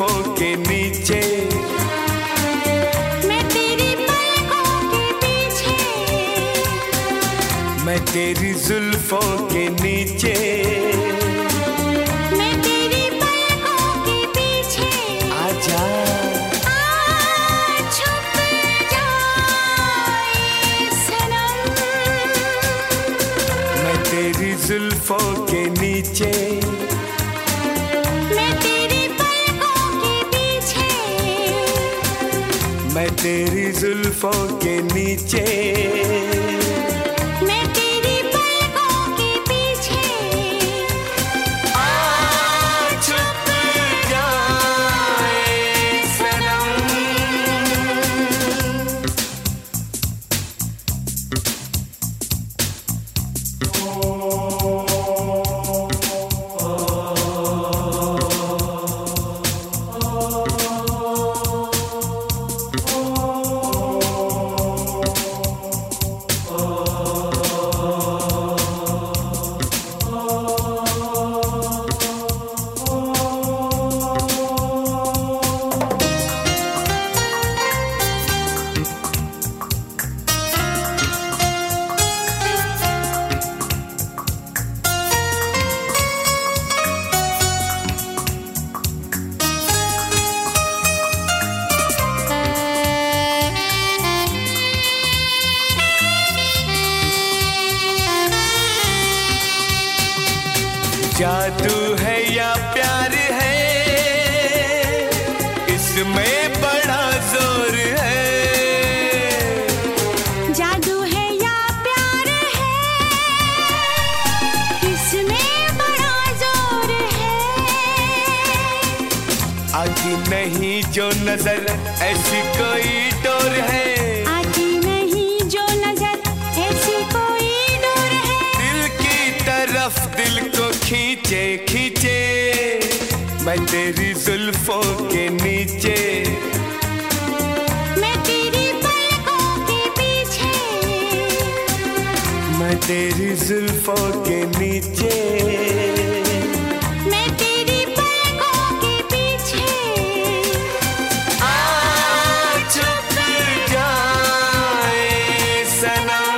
जुल्फों के नीचे, मैं तेरी पलकों के पीछे, मैं तेरी जुल्फों के नीचे, मैं तेरी पलकों के पीछे। आजा छुप जाए सनम, मैं तेरी जुल्फों के नीचे, मैं तेरी पलकों के पीछे, मैं तेरी जुल्फों के नीचे, मैं तेरी पलकों के पीछे। छुप जाए सनम। जादू है या प्यार है, इसमें बड़ा जोर है। जादू है या प्यार है, इसमें बड़ा जोर है। आती नहीं जो नजर ऐसी कोई डोर है, आती नहीं जो नजर ऐसी कोई डोर है। दिल की तरफ दिल को खींचे खींचे, मैं तेरी जुल्फों के नीचे, मैं तेरी पलकों के पीछे, मैं तेरी जुल्फों के नीचे, मैं तेरी पलकों के पीछे। छुप जाए सनम।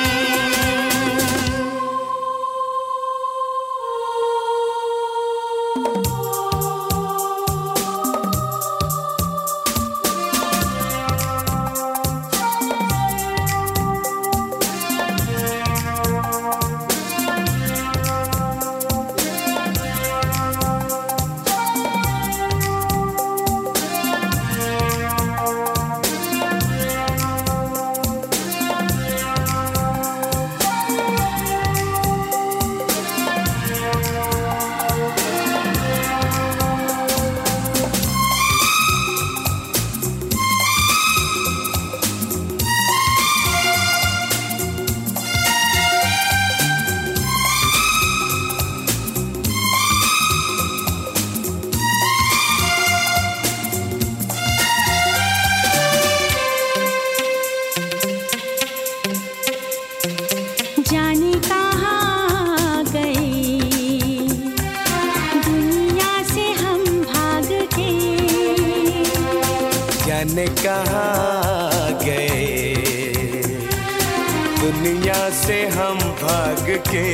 जाने कहाँ गए, दुनिया से हम भाग के। जाने कहाँ गए, दुनिया से हम भाग के।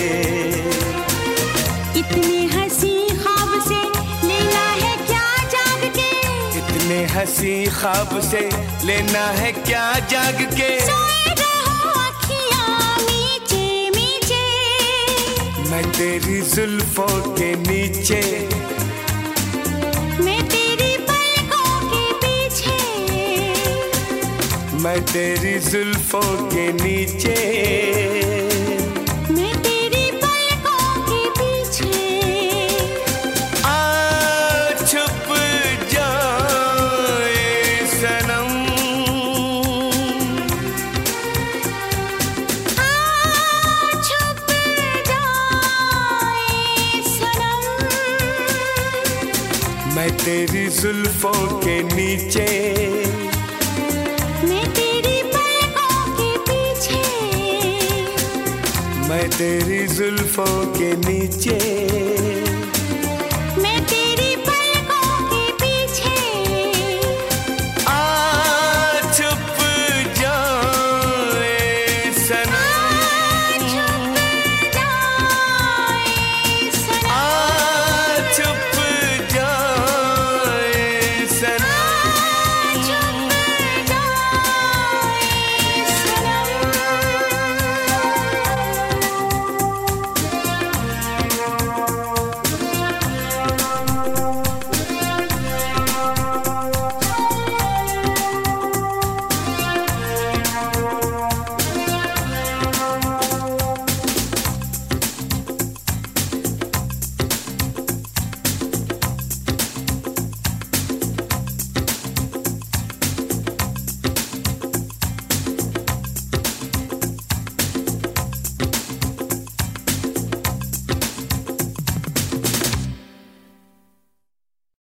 इतने हंसी ख्वाब से लेना है क्या जाग के, इतने हंसी ख्वाब से लेना है क्या जाग के। सोए रहो अखियाँ मीचे मीचे, मैं तेरी जुल्फों के नीचे, मैं तेरी पलकों के पीछे, मैं तेरी जुल्फों के नीचे, मैं तेरी पलकों के पीछे। छुप जाए सनम। छुप जाए सनम, मैं तेरी जुल्फों के नीचे, मैं तेरी पलकों के पीछे, मैं तेरी जुल्फों के नीचे।